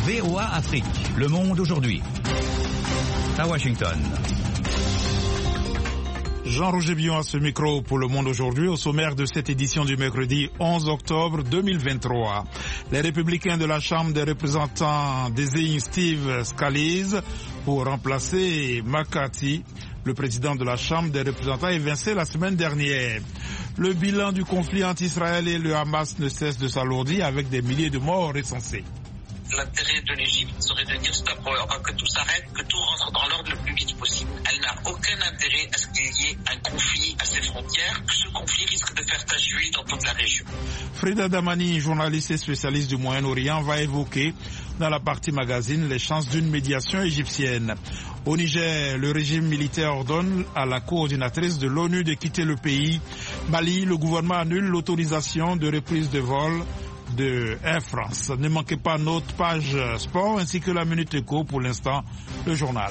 VOA Afrique, le monde aujourd'hui. À Washington. Jean-Roger Bion à ce micro pour Le Monde aujourd'hui, au sommaire de cette édition du mercredi 11 octobre 2023. Les républicains de la Chambre des représentants désignent Steve Scalise pour remplacer McCarthy. Le président de la Chambre des représentants est évincé la semaine dernière. Le bilan du conflit entre Israël et le Hamas ne cesse de s'alourdir avec des milliers de morts recensés. L'intérêt de l'Égypte serait de dire stop, que tout s'arrête, que tout rentre dans l'ordre le plus vite possible. Elle n'a aucun intérêt à ce qu'il y ait un conflit à ses frontières, que ce conflit risque de faire tache d'huile dans toute la région. Frida Damani, journaliste et spécialiste du Moyen-Orient, va évoquer dans la partie magazine les chances d'une médiation égyptienne. Au Niger, le régime militaire ordonne à la coordinatrice de l'ONU de quitter le pays. Mali, le gouvernement annule l'autorisation de reprise de vol de Air France. Ne manquez pas notre page sport ainsi que la Minute Éco. Pour l'instant, le journal.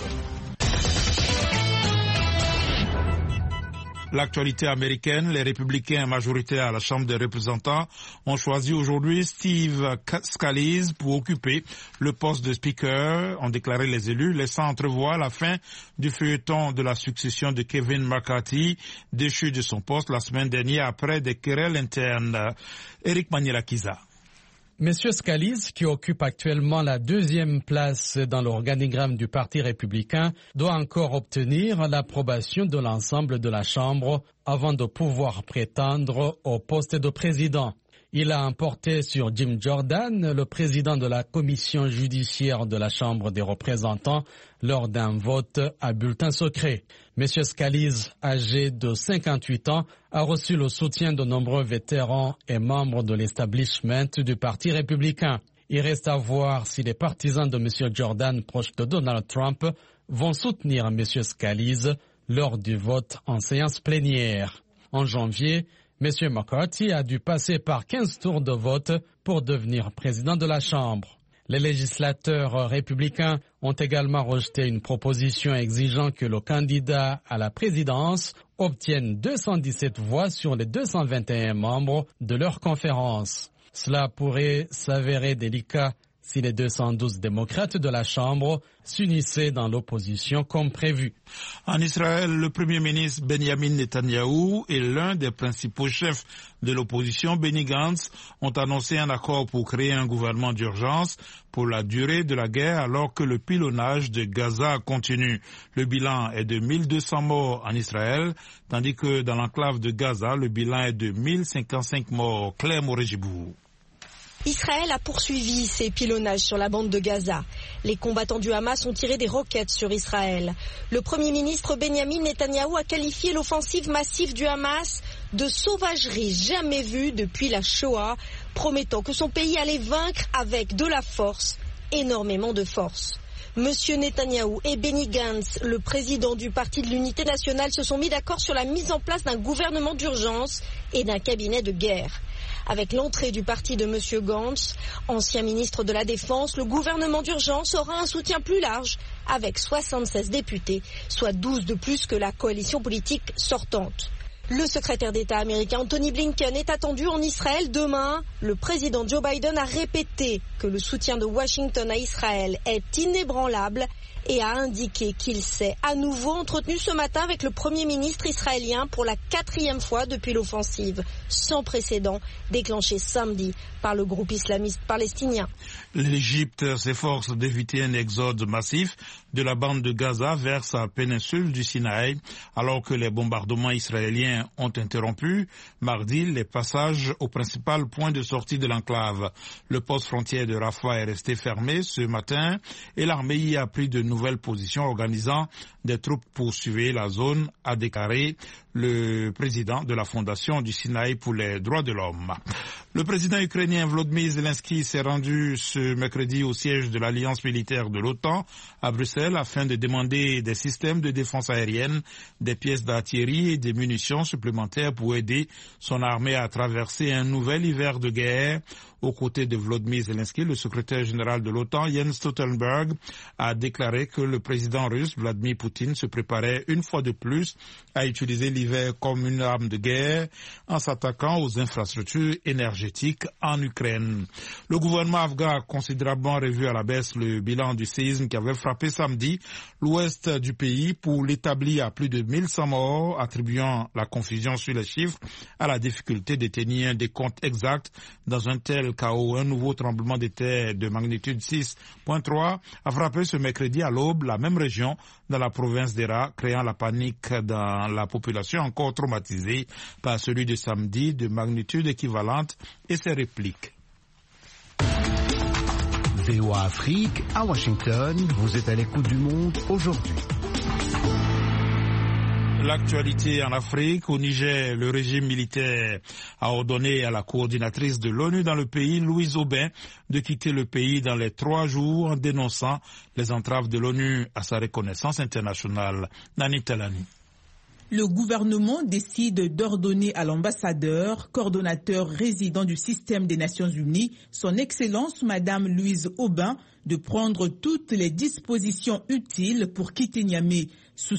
L'actualité américaine, les républicains majoritaires à la Chambre des représentants ont choisi aujourd'hui Steve Scalise pour occuper le poste de speaker, ont déclaré les élus, laissant entrevoir la fin du feuilleton de la succession de Kevin McCarthy, déchu de son poste la semaine dernière après des querelles internes. Éric Maniela-Kiza. Monsieur Scalise, qui occupe actuellement la deuxième place dans l'organigramme du Parti républicain, doit encore obtenir l'approbation de l'ensemble de la Chambre avant de pouvoir prétendre au poste de président. Il a emporté sur Jim Jordan, le président de la commission judiciaire de la Chambre des représentants, lors d'un vote à bulletin secret. Monsieur Scalise, âgé de 58 ans, a reçu le soutien de nombreux vétérans et membres de l'establishment du Parti républicain. Il reste à voir si les partisans de Monsieur Jordan, proches de Donald Trump, vont soutenir Monsieur Scalise lors du vote en séance plénière. En janvier, M. McCarthy a dû passer par 15 tours de vote pour devenir président de la Chambre. Les législateurs républicains ont également rejeté une proposition exigeant que le candidat à la présidence obtienne 217 voix sur les 221 membres de leur conférence. Cela pourrait s'avérer délicat si les 212 démocrates de la Chambre s'unissaient dans l'opposition comme prévu. En Israël, le Premier ministre Benjamin Netanyahou et l'un des principaux chefs de l'opposition, Benny Gantz, ont annoncé un accord pour créer un gouvernement d'urgence pour la durée de la guerre alors que le pilonnage de Gaza continue. Le bilan est de 1200 morts en Israël, tandis que dans l'enclave de Gaza, le bilan est de 1055 morts. Claire Morejibou. Israël a poursuivi ses pilonnages sur la bande de Gaza. Les combattants du Hamas ont tiré des roquettes sur Israël. Le Premier ministre Benjamin Netanyahou a qualifié l'offensive massive du Hamas de sauvagerie jamais vue depuis la Shoah, promettant que son pays allait vaincre avec de la force, énormément de force. Monsieur Netanyahou et Benny Gantz, le président du Parti de l'Unité nationale, se sont mis d'accord sur la mise en place d'un gouvernement d'urgence et d'un cabinet de guerre. Avec l'entrée du parti de M. Gantz, ancien ministre de la Défense, le gouvernement d'urgence aura un soutien plus large, avec 76 députés, soit 12 de plus que la coalition politique sortante. Le secrétaire d'État américain Anthony Blinken est attendu en Israël demain. Le président Joe Biden a répété que le soutien de Washington à Israël est inébranlable et a indiqué qu'il s'est à nouveau entretenu ce matin avec le Premier ministre israélien pour la 4e fois depuis l'offensive sans précédent déclenchée samedi par le groupe islamiste palestinien. L'Égypte s'efforce d'éviter un exode massif de la bande de Gaza vers sa péninsule du Sinaï, alors que les bombardements israéliens ont interrompu mardi les passages au principal point de sortie de l'enclave. Le poste frontière de Rafah est resté fermé ce matin et l'armée y a pris de nouvelles positions organisant des troupes pour surveiller la zone, a déclaré le président de la Fondation du Sinaï pour les droits de l'homme. Le président ukrainien Volodymyr Zelensky s'est rendu ce mercredi au siège de l'Alliance militaire de l'OTAN à Bruxelles afin de demander des systèmes de défense aérienne, des pièces d'artillerie et des munitions supplémentaires pour aider son armée à traverser un nouvel hiver de guerre Aux côtés de Volodymyr Zelensky, le secrétaire général de l'OTAN, Jens Stoltenberg, a déclaré que le président russe, Vladimir Poutine, se préparait une fois de plus à utiliser l'hiver comme une arme de guerre en s'attaquant aux infrastructures énergétiques en Ukraine. Le gouvernement afghan a considérablement revu à la baisse le bilan du séisme qui avait frappé samedi l'ouest du pays pour l'établir à plus de 1100 morts, attribuant la confusion sur les chiffres à la difficulté de tenir un décompte exact dans un tel chaos. Un nouveau tremblement de terre de magnitude 6.3 a frappé ce mercredi à l'aube la même région dans la province d'Hérat, créant la panique dans la population encore traumatisée par celui de samedi de magnitude équivalente et ses répliques. VOA Afrique, à Washington, vous êtes à l'écoute du monde aujourd'hui. L'actualité en Afrique, au Niger, le régime militaire a ordonné à la coordinatrice de l'ONU dans le pays, Louise Aubin, de quitter le pays dans les 3 jours en dénonçant les entraves de l'ONU à sa reconnaissance internationale. Nani Talani. Le gouvernement décide d'ordonner à l'ambassadeur, coordonnateur résident du système des Nations Unies, son Excellence Madame Louise Aubin, de prendre toutes les dispositions utiles pour quitter Niamey. Sous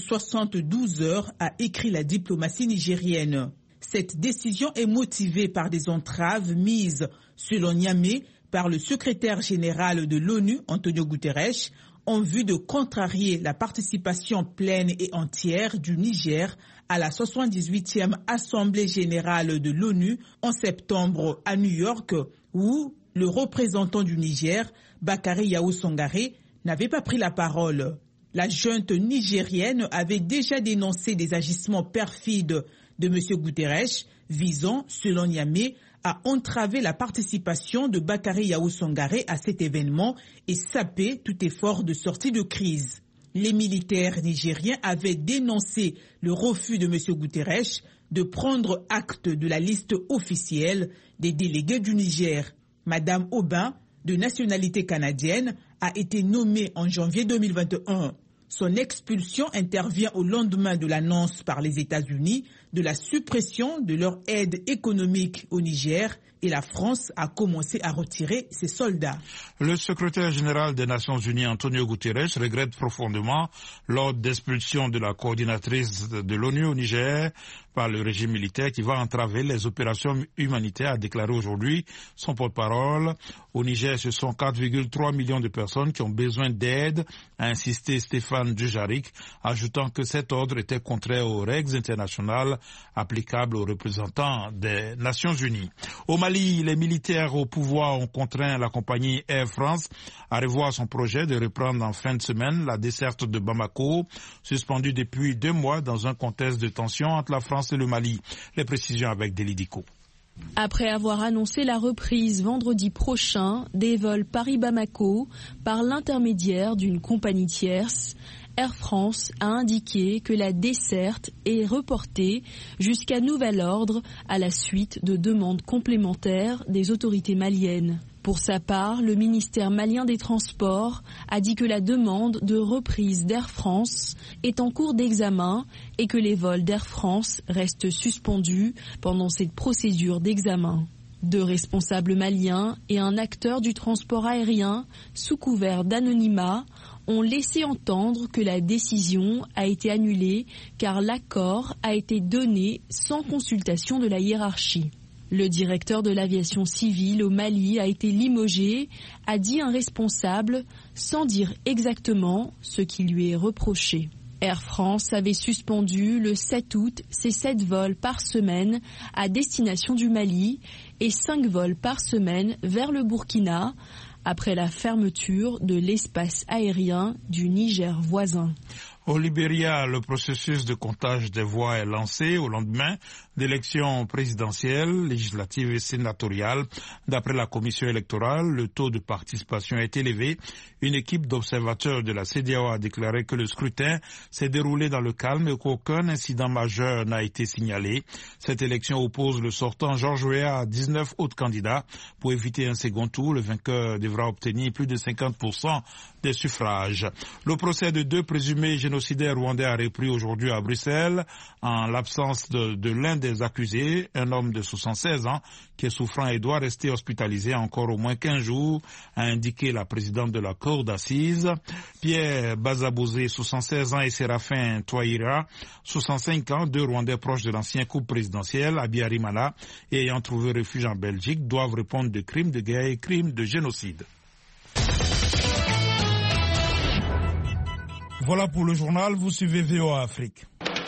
72 heures, a écrit la diplomatie nigérienne. Cette décision est motivée par des entraves mises, selon Niamey, par le secrétaire général de l'ONU, Antonio Guterres, en vue de contrarier la participation pleine et entière du Niger à la 78e Assemblée générale de l'ONU en septembre à New York, où le représentant du Niger, Bakary Yahou Sangaré, n'avait pas pris la parole. La junte nigérienne avait déjà dénoncé des agissements perfides de M. Guterres visant, selon Niamey, à entraver la participation de Bakary Yahou Sangaré à cet événement et saper tout effort de sortie de crise. Les militaires nigériens avaient dénoncé le refus de M. Guterres de prendre acte de la liste officielle des délégués du Niger. Madame Aubin, de nationalité canadienne, a été nommée en janvier 2021. Son expulsion intervient au lendemain de l'annonce par les États-Unis de la suppression de leur aide économique au Niger et la France a commencé à retirer ses soldats. Le secrétaire général des Nations Unies, Antonio Guterres, regrette profondément l'ordre d'expulsion de la coordinatrice de l'ONU au Niger par le régime militaire qui va entraver les opérations humanitaires, a déclaré aujourd'hui son porte-parole. Au Niger, ce sont 4,3 millions de personnes qui ont besoin d'aide, a insisté Stéphane Dujarric, ajoutant que cet ordre était contraire aux règles internationales applicables aux représentants des Nations Unies. Au Mali, les militaires au pouvoir ont contraint la compagnie Air France à revoir son projet de reprendre en fin de semaine la desserte de Bamako, suspendue depuis 2 mois dans un contexte de tension entre la France et le Mali. Les précisions avec Delidico. Après avoir annoncé la reprise vendredi prochain des vols Paris-Bamako par l'intermédiaire d'une compagnie tierce, Air France a indiqué que la desserte est reportée jusqu'à nouvel ordre à la suite de demandes complémentaires des autorités maliennes. Pour sa part, le ministère malien des Transports a dit que la demande de reprise d'Air France est en cours d'examen et que les vols d'Air France restent suspendus pendant cette procédure d'examen. 2 responsables maliens et un acteur du transport aérien, sous couvert d'anonymat, ont laissé entendre que la décision a été annulée car l'accord a été donné sans consultation de la hiérarchie. Le directeur de l'aviation civile au Mali a été limogé, a dit un responsable, sans dire exactement ce qui lui est reproché. Air France avait suspendu le 7 août ses 7 vols par semaine à destination du Mali et 5 vols par semaine vers le Burkina, après la fermeture de l'espace aérien du Niger voisin. Au Libéria, le processus de comptage des voix est lancé au lendemain d'élections présidentielles, législatives et sénatoriales. D'après la commission électorale, le taux de participation est élevé. Une équipe d'observateurs de la CEDEAO a déclaré que le scrutin s'est déroulé dans le calme et qu'aucun incident majeur n'a été signalé. Cette élection oppose le sortant Georges Weah à 19 autres candidats. Pour éviter un second tour, le vainqueur devra obtenir plus de 50% des suffrages. Le procès de 2 présumés génocidaires génocidaire rwandais a repris aujourd'hui à Bruxelles en l'absence de l'un des accusés, un homme de 76 ans qui est souffrant et doit rester hospitalisé encore au moins 15 jours, a indiqué la présidente de la cour d'assises. Pierre Bazabozé, 76 ans, et Séraphin Touaïra, 65 ans, deux Rwandais proches de l'ancien couple présidentiel, Abiyarimana, et ayant trouvé refuge en Belgique, doivent répondre de crimes de guerre et crimes de génocide. Voilà pour le journal, vous suivez VOA Afrique.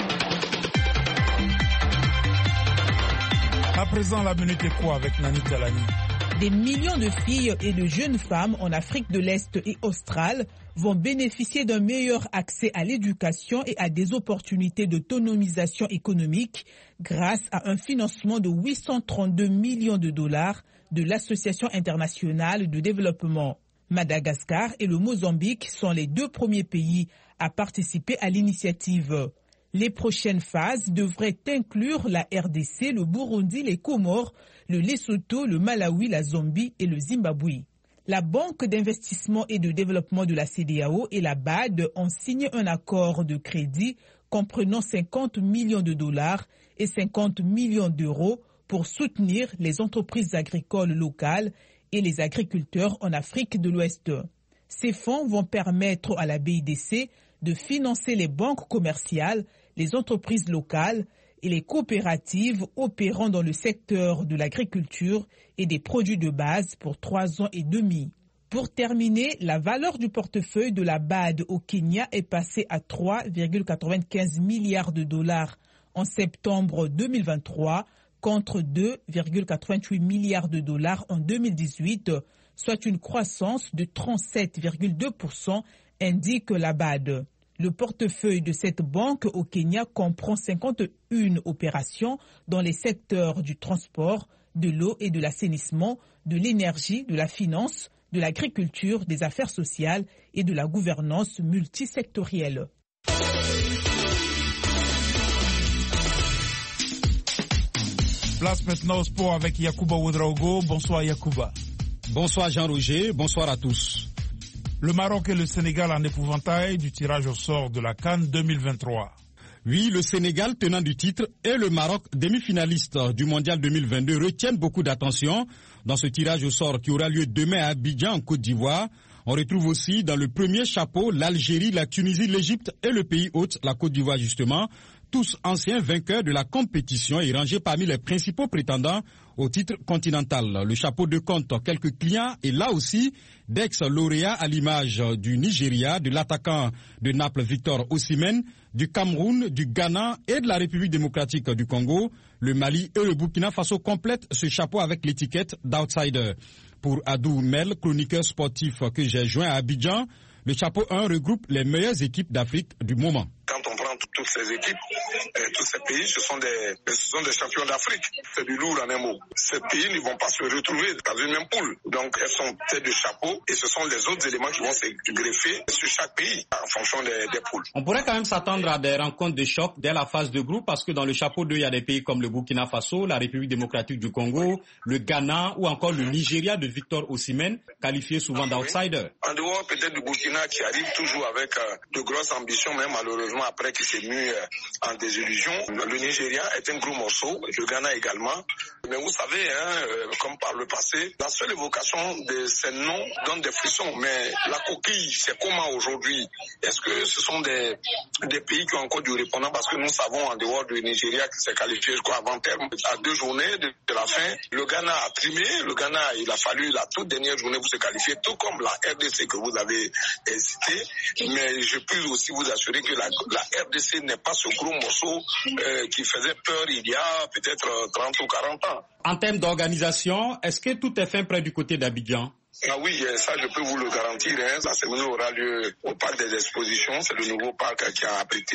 À présent, la minute éco avec Nani Talani. Des millions de filles et de jeunes femmes en Afrique de l'Est et australe vont bénéficier d'un meilleur accès à l'éducation et à des opportunités d'autonomisation économique grâce à un financement de 832 millions de dollars de l'Association internationale de développement. Madagascar et le Mozambique sont les deux premiers pays à participer à l'initiative. Les prochaines phases devraient inclure la RDC, le Burundi, les Comores, le Lesotho, le Malawi, la Zambie et le Zimbabwe. La Banque d'investissement et de développement de la CEDEAO et la BAD ont signé un accord de crédit comprenant 50 millions de dollars et 50 millions d'euros pour soutenir les entreprises agricoles locales et les agriculteurs en Afrique de l'Ouest. Ces fonds vont permettre à la BIDC de financer les banques commerciales, les entreprises locales et les coopératives opérant dans le secteur de l'agriculture et des produits de base pour 3 ans et demi. Pour terminer, la valeur du portefeuille de la BAD au Kenya est passée à 3,95 milliards de dollars en septembre 2023 contre 2,88 milliards de dollars en 2018, soit une croissance de 37,2%, indique la BAD. Le portefeuille de cette banque au Kenya comprend 51 opérations dans les secteurs du transport, de l'eau et de l'assainissement, de l'énergie, de la finance, de l'agriculture, des affaires sociales et de la gouvernance multisectorielle. Place maintenant au sport avec Yacouba Ouedraogo. Bonsoir Yacouba. Bonsoir Jean-Roger, bonsoir à tous. Le Maroc et le Sénégal en épouvantail du tirage au sort de la CAN 2023. Oui, le Sénégal, tenant du titre, et le Maroc, demi-finaliste du Mondial 2022, retiennent beaucoup d'attention dans ce tirage au sort qui aura lieu demain à Abidjan, en Côte d'Ivoire. On retrouve aussi dans le premier chapeau l'Algérie, la Tunisie, l'Égypte et le pays hôte, la Côte d'Ivoire justement, tous anciens vainqueurs de la compétition et rangés parmi les principaux prétendants au titre continental. Le chapeau de compte quelques clients et là aussi d'ex-lauréats à l'image du Nigeria, de l'attaquant de Naples Victor Osimhen, du Cameroun, du Ghana et de la République démocratique du Congo. Le Mali et le Burkina Faso complètent ce chapeau avec l'étiquette d'outsider. Pour Adou Mel, chroniqueur sportif que j'ai joint à Abidjan, le chapeau 1 regroupe les meilleures équipes d'Afrique du moment. Quand on prend toutes ces équipes, tous ces pays, ce sont des champions d'Afrique. C'est du lourd en un mot. Ces pays ne vont pas se retrouver dans une même poule. Donc elles sont têtes de chapeau et ce sont les autres éléments qui vont se greffer sur chaque pays en fonction des poules. On pourrait quand même s'attendre à des rencontres de choc dès la phase de groupe parce que dans le chapeau 2, il y a des pays comme le Burkina Faso, la République démocratique du Congo, le Ghana ou encore le Nigeria de Victor Osimhen, qualifié souvent d'outsider. En dehors peut-être du Burkina qui arrive toujours avec de grosses ambitions, mais malheureusement après qui s'est mis en désillusion. Le Nigeria est un gros morceau, le Ghana également. Mais vous savez, comme par le passé, la seule évocation de ces noms donne des frissons. Mais la coquille, c'est comment aujourd'hui? Est-ce que ce sont des pays qui ont encore du répondant? Parce que nous savons en dehors du Nigeria qui s'est qualifié jusqu'à avant-terme. À 2 journées de la fin, le Ghana a trimé. Le Ghana, il a fallu la toute dernière journée pour se qualifier, tout comme la RDC que vous avez cité. Mais je peux aussi vous assurer que la RDC n'est pas ce gros morceau qui faisait peur il y a peut-être 30 ou 40 ans. En termes d'organisation, est-ce que tout est fait près du côté d'Abidjan? Ah oui, ça je peux vous le garantir. La cérémonie aura lieu au parc des expositions. C'est le nouveau parc qui a abrité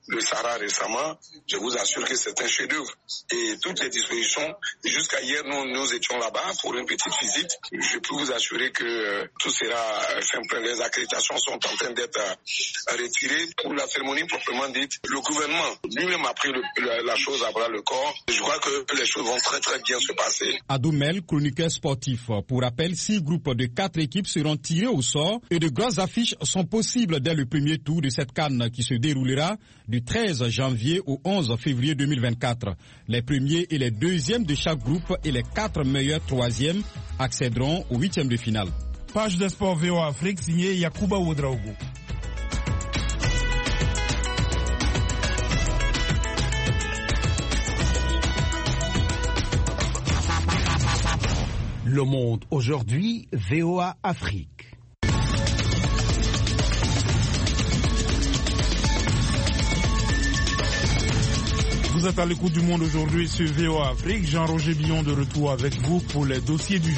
le Sahara récemment, je vous assure que c'est un chef-d'œuvre. Et toutes les dispositions, jusqu'à hier, nous étions là-bas pour une petite visite. Je peux vous assurer que tout sera simple. Les accréditations sont en train d'être retirées pour la cérémonie proprement dite. Le gouvernement lui-même a pris la chose à bras le corps. Je crois que les choses vont très très bien se passer. Adoumel, chroniqueur sportif. Pour rappel, 6 groupes de 4 équipes seront tirés au sort et de grosses affiches sont possibles dès le premier tour de cette CAN qui se déroulera du 13 janvier au 11 février 2024. Les premiers et les deuxièmes de chaque groupe et les 4 meilleurs troisièmes accéderont au 8e de finale. Page de sport VOA Afrique signée Yacouba Ouedraogo. Le Monde aujourd'hui, VOA Afrique. Vous êtes à l'écoute du Monde aujourd'hui sur VOA Afrique. Jean-Roger Billon de retour avec vous pour les dossiers du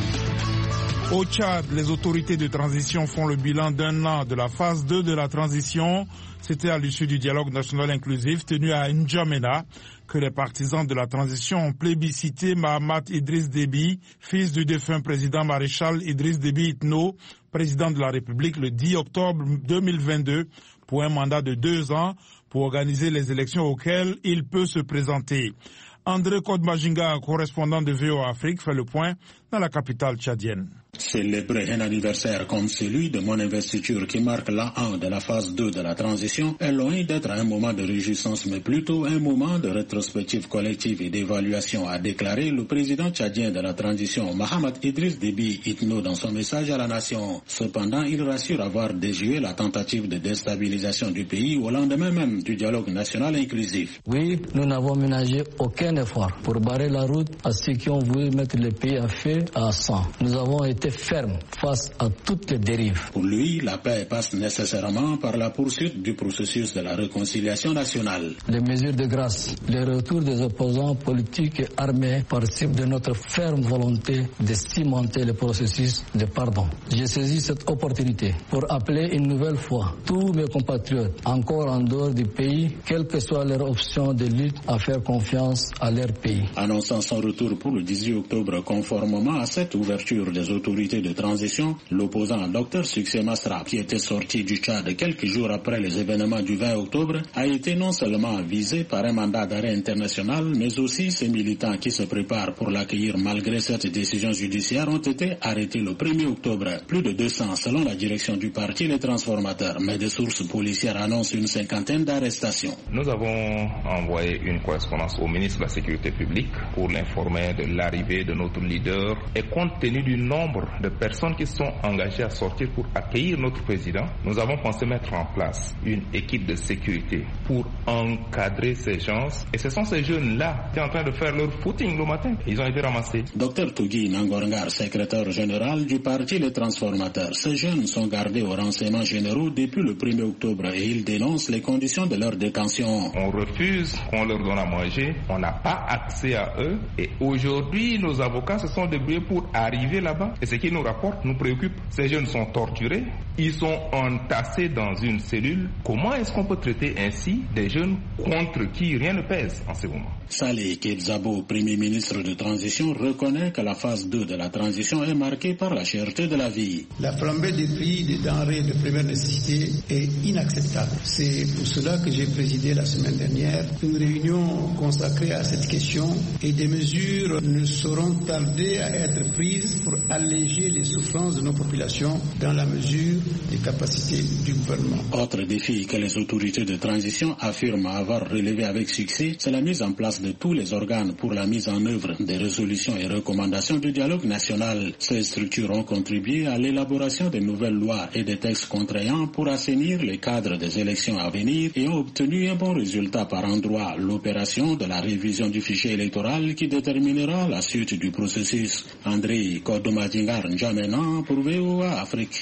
jour. Au Tchad, les autorités de transition font le bilan d'un an de la phase 2 de la transition. C'était à l'issue du dialogue national inclusif tenu à N'Djamena que les partisans de la transition ont plébiscité Mahamat Idriss Déby, fils du défunt président maréchal Idriss Déby Itno, président de la République le 10 octobre 2022, pour un mandat de 2 ans pour organiser les élections auxquelles il peut se présenter. André Kodmajinga, correspondant de VOA Afrique, fait le point dans la capitale tchadienne. Célébrer un anniversaire comme celui de mon investiture qui marque l'an 1 de la phase 2 de la transition est loin d'être un moment de réjouissance, mais plutôt un moment de rétrospective collective et d'évaluation, a déclaré le président tchadien de la transition, Mahamat Idriss Déby Itno, dans son message à la nation. Cependant, il rassure avoir déjoué la tentative de déstabilisation du pays au lendemain même du dialogue national inclusif. Oui, nous n'avons ménagé aucun effort pour barrer la route à ceux qui ont voulu mettre le pays à feu à sang. Nous avons été ferme face à toutes les dérives. Pour lui, la paix passe nécessairement par la poursuite du processus de la réconciliation nationale. Les mesures de grâce, le retour des opposants politiques et armés participent de notre ferme volonté de cimenter le processus de pardon. J'ai saisi cette opportunité pour appeler une nouvelle fois tous mes compatriotes encore en dehors du pays, quelle que soit leur option de lutte, à faire confiance à leur pays. Annonçant son retour pour le 18 octobre conformément à cette ouverture des autorités de transition, l'opposant Dr Succès Masra, qui était sorti du Tchad quelques jours après les événements du 20 octobre, a été non seulement visé par un mandat d'arrêt international, mais aussi ses militants qui se préparent pour l'accueillir malgré cette décision judiciaire ont été arrêtés le 1er octobre. Plus de 200 selon la direction du parti Les Transformateurs, mais des sources policières annoncent une 50aine d'arrestations. Nous avons envoyé une correspondance au ministre de la Sécurité publique pour l'informer de l'arrivée de notre leader et compte tenu du nombre de personnes qui sont engagées à sortir pour accueillir notre président, nous avons pensé mettre en place une équipe de sécurité pour encadrer ces gens. Et ce sont ces jeunes-là qui sont en train de faire leur footing le matin. Ils ont été ramassés. Dr Tougui Nangorangar, secrétaire général du parti Les Transformateurs. Ces jeunes sont gardés aux renseignements généraux depuis le 1er octobre et ils dénoncent les conditions de leur détention. On refuse qu'on leur donne à manger, on n'a pas accès à eux et aujourd'hui nos avocats se sont débrouillés pour arriver là-bas. Et ce qui nous rapporte nous préoccupe. Ces jeunes sont torturés, ils sont entassés dans une cellule. Comment est-ce qu'on peut traiter ainsi des jeunes contre qui rien ne pèse en ce moment? Saleh Kebzabo, premier ministre de transition, reconnaît que la phase 2 de la transition est marquée par la cherté de la vie. La flambée des prix des denrées de première nécessité est inacceptable. C'est pour cela que j'ai présidé la semaine dernière une réunion consacrée à cette question et des mesures ne sauront tarder à être prises pour alléger les souffrances de nos populations dans la mesure des capacités du gouvernement. Autre défi que les autorités de transition affirment avoir relevé avec succès, c'est la mise en place de tous les organes pour la mise en œuvre des résolutions et recommandations du dialogue national. Ces structures ont contribué à l'élaboration de nouvelles lois et des textes contraignants pour assainir les cadres des élections à venir et ont obtenu un bon résultat par endroit, l'opération de la révision du fichier électoral qui déterminera la suite du processus. André Kodomadingar N'Djamena pour VOA Afrique.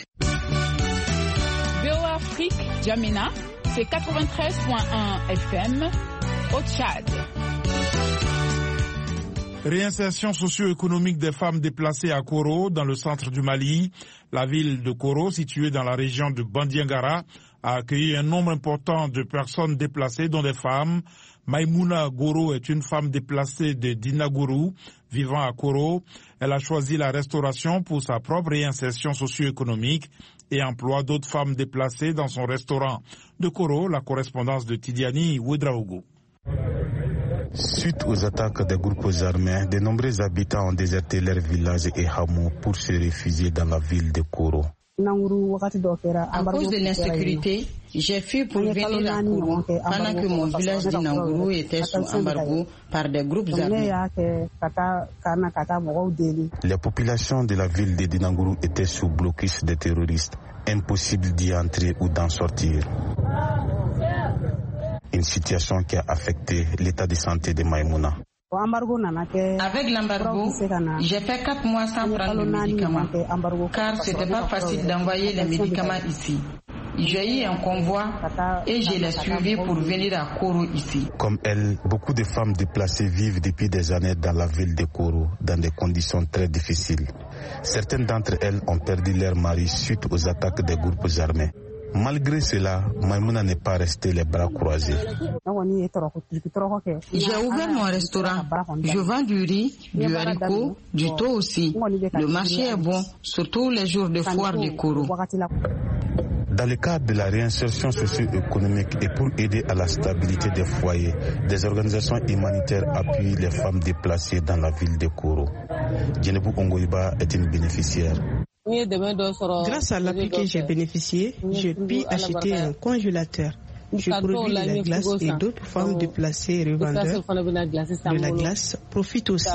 VOA Afrique, N'Djamena, c'est 93.1 FM au Tchad. Réinsertion socio-économique des femmes déplacées à Koro, dans le centre du Mali. La ville de Koro, située dans la région de Bandiangara, a accueilli un nombre important de personnes déplacées, dont des femmes. Maïmouna Goro est une femme déplacée de Dinaguru, vivant à Koro. Elle a choisi la restauration pour sa propre réinsertion socio-économique et emploie d'autres femmes déplacées dans son restaurant. De Koro, la correspondance de Tidiani Ouedraogo. Suite aux attaques des groupes armés, de nombreux habitants ont déserté leurs villages et hameaux pour se réfugier dans la ville de Koro. À cause de l'insécurité, j'ai fui pour venir à Koro pendant que mon village d'Inanguru était sous embargo par des groupes armés. Les populations de la ville de Dinanguru étaient sous blocus des terroristes. Impossible d'y entrer ou d'en sortir. Une situation qui a affecté l'état de santé de Maïmouna. Avec l'embargo, j'ai fait 4 mois sans prendre de médicaments, car ce n'était pas facile d'envoyer les médicaments ici. J'ai eu un convoi et je l'ai suivi pour venir à Koro ici. Comme elle, beaucoup de femmes déplacées vivent depuis des années dans la ville de Koro, dans des conditions très difficiles. Certaines d'entre elles ont perdu leur mari suite aux attaques des groupes armés. Malgré cela, Maïmouna n'est pas restée les bras croisés. J'ai ouvert mon restaurant. Je vends du riz, du haricot, du thon aussi. Le marché est bon, surtout les jours de foire de Koro. Dans le cadre de la réinsertion socio-économique et pour aider à la stabilité des foyers, des organisations humanitaires appuient les femmes déplacées dans la ville de Koro. Djenebou Ongoiba est une bénéficiaire. Grâce à l'appui que j'ai bénéficié, j'ai pu acheter un congélateur. Je produis de la glace et d'autres femmes déplacées et revendeurs de la glace profitent aussi.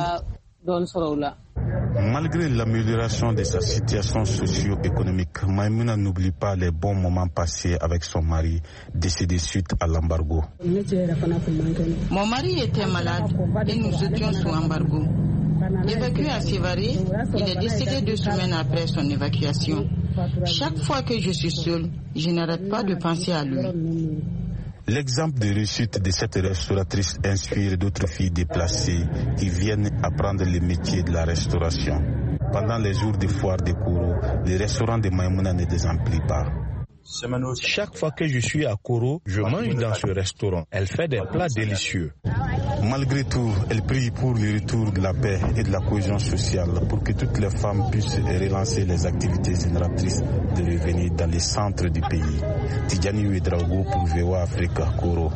Malgré l'amélioration de sa situation socio-économique, Maïmouna n'oublie pas les bons moments passés avec son mari, décédé suite à l'embargo. Mon mari était malade et nous étions sous embargo. Évacué à Sévaré, il est décédé 2 semaines après son évacuation. Chaque fois que je suis seule, je n'arrête pas de penser à lui. L'exemple de réussite de cette restauratrice inspire d'autres filles déplacées qui viennent apprendre le métier de la restauration. Pendant les jours de foire de Koro, les restaurants de Maïmouna ne désemplit pas. Chaque fois que je suis à Koro, je mange dans ce restaurant. Elle fait des plats délicieux. Malgré tout, elle prie pour le retour de la paix et de la cohésion sociale pour que toutes les femmes puissent relancer les activités génératrices de revenus dans les centres du pays. Tidjani Ouedraogo pour VOA Afrique, Koro.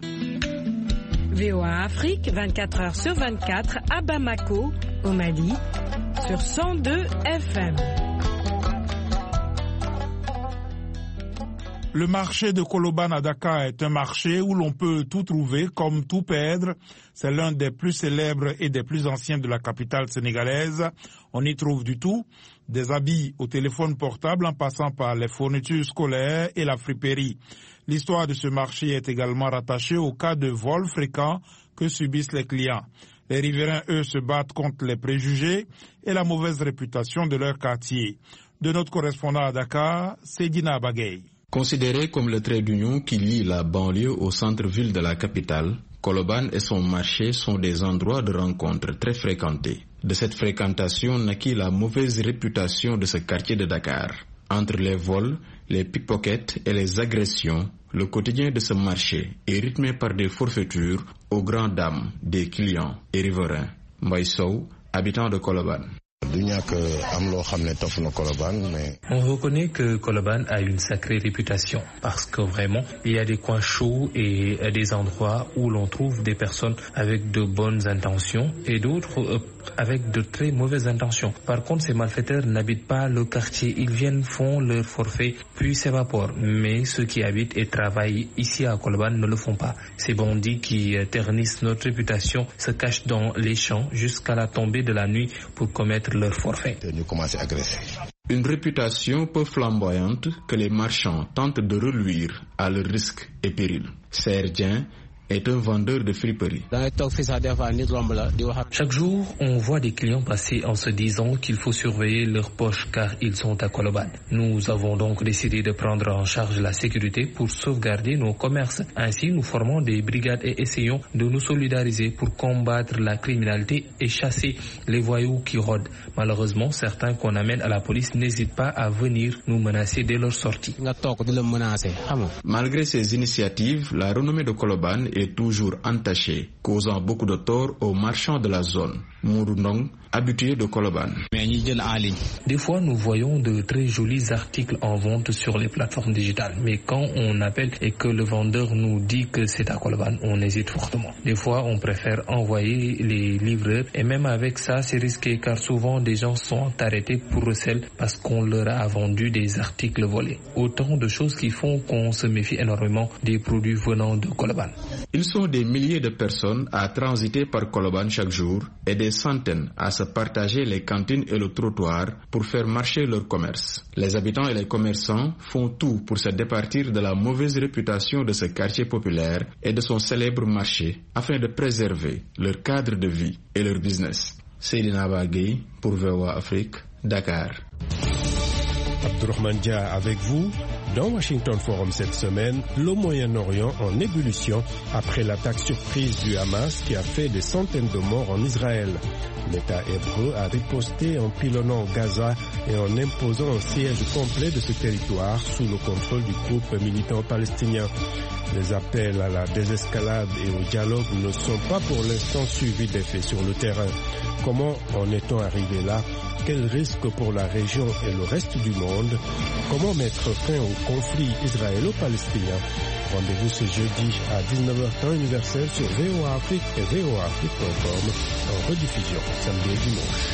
VOA Afrique, 24 heures sur 24 à Bamako, au Mali, sur 102 FM. Le marché de Colobane à Dakar est un marché où l'on peut tout trouver comme tout perdre. C'est l'un des plus célèbres et des plus anciens de la capitale sénégalaise. On y trouve du tout, des habits au téléphone portable en passant par les fournitures scolaires et la friperie. L'histoire de ce marché est également rattachée au cas de vols fréquents que subissent les clients. Les riverains, eux, se battent contre les préjugés et la mauvaise réputation de leur quartier. De notre correspondant à Dakar, Sedina Bagay. Considéré comme le trait d'union qui lie la banlieue au centre-ville de la capitale, Colobane et son marché sont des endroits de rencontre très fréquentés. De cette fréquentation naquit la mauvaise réputation de ce quartier de Dakar. Entre les vols, les pickpockets et les agressions, le quotidien de ce marché est rythmé par des forfaitures aux grandes dames des clients et riverains. Mbaye Sow, habitant de Colobane. On reconnaît que Colobane a une sacrée réputation parce que vraiment, il y a des coins chauds et des endroits où l'on trouve des personnes avec de bonnes intentions et d'autres avec de très mauvaises intentions. Par contre, ces malfaiteurs n'habitent pas le quartier. Ils viennent, font leur forfait, puis s'évaporent. Mais ceux qui habitent et travaillent ici à Colobane ne le font pas. Ces bandits qui ternissent notre réputation se cachent dans les champs jusqu'à la tombée de la nuit pour commettre leur forfait. Une réputation peu flamboyante que les marchands tentent de reluire à leur risque et péril. Serdien est un vendeur de friperie. Chaque jour, on voit des clients passer en se disant qu'il faut surveiller leurs poches car ils sont à Koloban. Nous avons donc décidé de prendre en charge la sécurité pour sauvegarder nos commerces. Ainsi, nous formons des brigades et essayons de nous solidariser pour combattre la criminalité et chasser les voyous qui rôdent. Malheureusement, certains qu'on amène à la police n'hésitent pas à venir nous menacer dès leur sortie. Malgré ces initiatives, la renommée de Koloban est toujours entachée, causant beaucoup de tort aux marchands de la zone. Mourundong, habitué de Koloban. Des fois, nous voyons de très jolis articles en vente sur les plateformes digitales. Mais quand on appelle et que le vendeur nous dit que c'est à Koloban, on hésite fortement. Des fois, on préfère envoyer les livreurs. Et même avec ça, c'est risqué car souvent des gens sont arrêtés pour recel parce qu'on leur a vendu des articles volés. Autant de choses qui font qu'on se méfie énormément des produits venant de Koloban. Ils sont des milliers de personnes à transiter par Koloban chaque jour et des centaines à se partager les cantines et le trottoir pour faire marcher leur commerce. Les habitants et les commerçants font tout pour se départir de la mauvaise réputation de ce quartier populaire et de son célèbre marché afin de préserver leur cadre de vie et leur business. Seydina Bagay pour VOA Afrique, Dakar. Abdourahmane Dia avec vous. Dans Washington Forum cette semaine, le Moyen-Orient en ébullition après l'attaque surprise du Hamas qui a fait des centaines de morts en Israël. L'État hébreu a riposté en pilonnant Gaza et en imposant un siège complet de ce territoire sous le contrôle du groupe militant palestinien. Les appels à la désescalade et au dialogue ne sont pas pour l'instant suivis d'effet sur le terrain. Comment en est-on arrivé là? Quels risques pour la région et le reste du monde? Comment mettre fin au conflit israélo-palestinien? Rendez-vous ce jeudi à 19h temps universel sur VOA Afrique et voaafrique.com en rediffusion samedi et dimanche.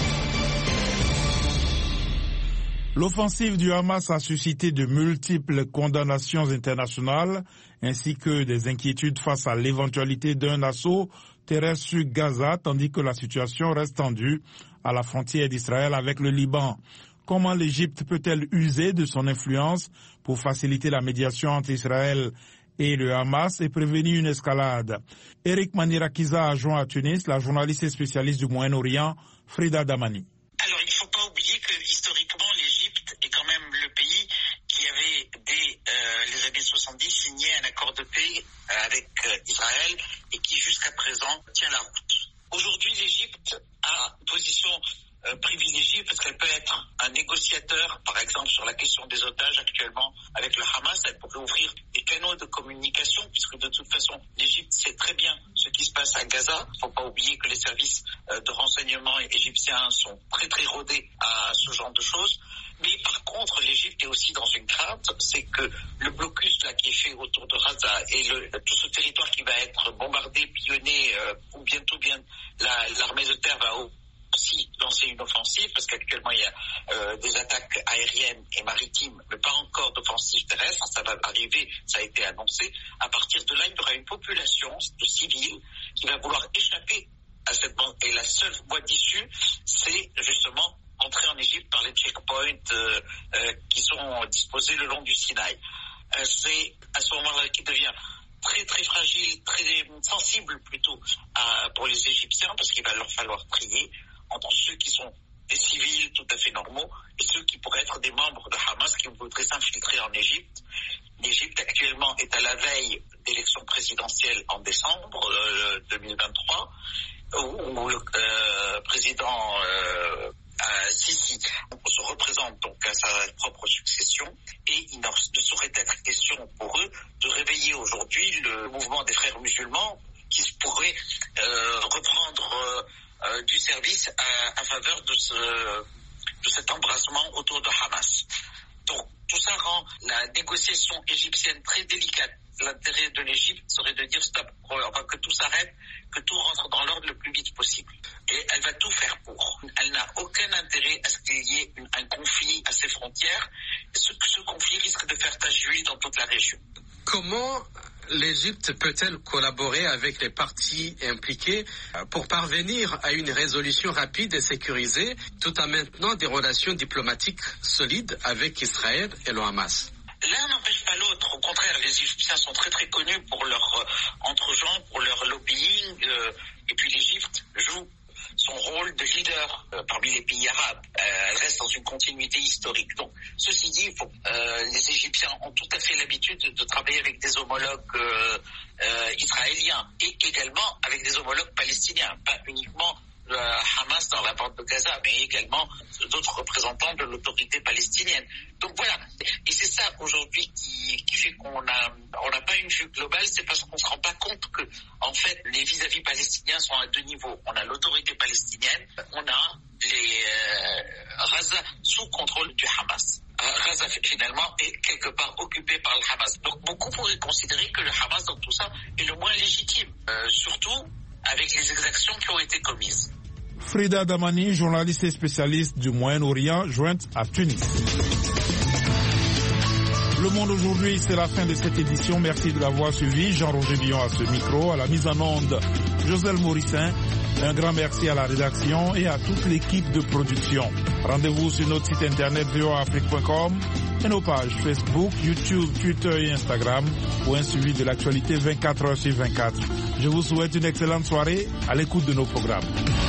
L'offensive du Hamas a suscité de multiples condamnations internationales ainsi que des inquiétudes face à l'éventualité d'un assaut terrestre sur Gaza, tandis que la situation reste tendue à la frontière d'Israël avec le Liban. Comment l'Égypte peut-elle user de son influence pour faciliter la médiation entre Israël et le Hamas et prévenir une escalade? Eric Manirakiza a joint à Tunis la journaliste et spécialiste du Moyen-Orient, Frida Damani. Alors, il ne faut pas oublier que historiquement, l'Égypte est quand même le pays qui avait, dès les années 70, signé un accord de paix avec Israël et qui, jusqu'à présent, tient la route. Aujourd'hui, l'Égypte a une position privilégiée parce qu'elle peut être un négociateur, par exemple, sur la question des otages actuellement avec le Hamas. Elle pourrait ouvrir des canaux de communication puisque de toute façon, l'Égypte sait très bien ce qui se passe à Gaza. Il ne faut pas oublier que les services de renseignement égyptiens sont très très rodés à ce genre de choses. Mais par contre, l'Égypte est aussi dans une crainte, c'est que le blocus là qui est fait autour de Gaza et tout ce territoire qui va être bombardé, pillonné, ou bientôt l'armée de terre va aussi lancer une offensive, parce qu'actuellement il y a des attaques aériennes et maritimes, mais pas encore d'offensive terrestre. Ça va arriver, ça a été annoncé. À partir de là, il y aura une population de civils qui va vouloir échapper à cette bande. Et la seule voie d'issue, c'est justement entrer en Égypte par les checkpoints qui sont disposés le long du Sinaï. C'est à ce moment-là qu'il devient très très fragile, très sensible plutôt pour les Égyptiens, parce qu'il va leur falloir trier entre ceux qui sont des civils tout à fait normaux et ceux qui pourraient être des membres de Hamas qui voudraient s'infiltrer en Égypte. L'Égypte actuellement est à la veille d'élections présidentielles en décembre 2023, où le président Sisi se représente donc à sa propre succession, et il ne saurait être question pour eux de réveiller aujourd'hui le mouvement des frères musulmans qui pourrait reprendre du service à faveur de cet embrasement autour de Hamas. Donc tout ça rend la négociation égyptienne très délicate. L'intérêt de l'Égypte serait de dire stop, que tout s'arrête, que tout rentre dans l'ordre le plus vite possible. Et elle va tout faire pour. Elle n'a aucun intérêt à ce qu'il y ait un conflit à ses frontières. Ce conflit risque de faire tache d'huile dans toute la région. Comment l'Égypte peut-elle collaborer avec les parties impliquées pour parvenir à une résolution rapide et sécurisée, tout en maintenant des relations diplomatiques solides avec Israël et le Hamas? L'un n'empêche pas l'autre. Au contraire, les Égyptiens sont très très connus pour leur entre-gens, pour leur lobbying. Et puis l'Égypte joue son rôle de leader parmi les pays arabes. Elle reste dans une continuité historique. Donc, ceci dit, les Égyptiens ont tout à fait l'habitude de travailler avec des homologues israéliens et également avec des homologues palestiniens, pas uniquement le Hamas dans la bande de Gaza, mais également d'autres représentants de l'autorité palestinienne. Donc voilà, et c'est ça aujourd'hui qui fait qu'on n'a pas une vue globale, c'est parce qu'on ne se rend pas compte que, en fait, les vis-à-vis palestiniens sont à deux niveaux. On a l'autorité palestinienne, on a les Gaza sous contrôle du Hamas. Gaza finalement est quelque part occupée par le Hamas. Donc beaucoup pourraient considérer que le Hamas dans tout ça est le moins légitime, surtout avec les exactions qui ont été commises. Frida Damani, journaliste et spécialiste du Moyen-Orient, jointe à Tunis. Le Monde aujourd'hui, c'est la fin de cette édition. Merci de l'avoir suivi. Jean-Roger Billon à ce micro, à la mise en onde, Joselle Morissin. Un grand merci à la rédaction et à toute l'équipe de production. Rendez-vous sur notre site internet voaafrique.com et nos pages Facebook, YouTube, Twitter et Instagram pour un suivi de l'actualité 24 heures sur 24. Je vous souhaite une excellente soirée à l'écoute de nos programmes.